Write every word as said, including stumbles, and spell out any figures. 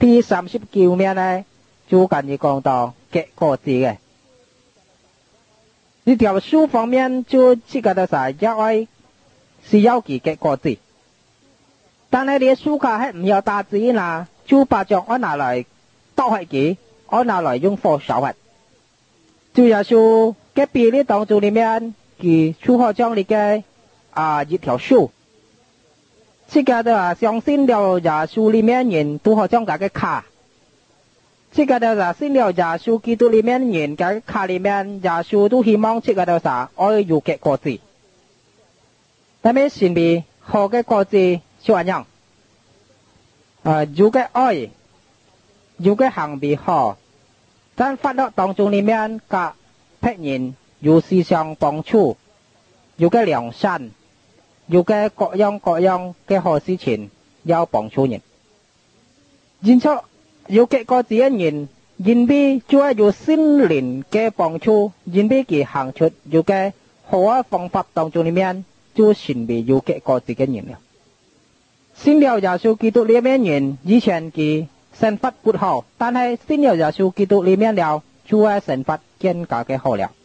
第三十九面呢，就跟你讲到结果子嘅。呢條書方面就這個就係因為是要佢結果子，但係你書卡係唔要打字啦，就把將我拿來倒係佢，我拿來用火燒核。就係說嘅比例當中裏面，佢書好將你嘅啊一條書，這個就係相信了耶穌裏面人都好將佢嘅卡。這個就是信了耶穌基督裏面人嘅卡裏面，耶穌都希望這個就是愛有結果子。但係神秘好嘅果子就咁樣，啊有嘅愛，有嘅行為好，但法律當中裏面嘅別人有思想幫助，有嘅良善，有嘅各樣各樣嘅好事情要幫助人。因此有結果子嘅人，因為就係有心靈嘅幫助，因為佢行出有嘅好嘅方法當中裏面，就成為有結果子嘅人了。信了耶穌基督裏面人，以前佢神法不好，但係信了耶穌基督裏面了，就係神法更加嘅好了。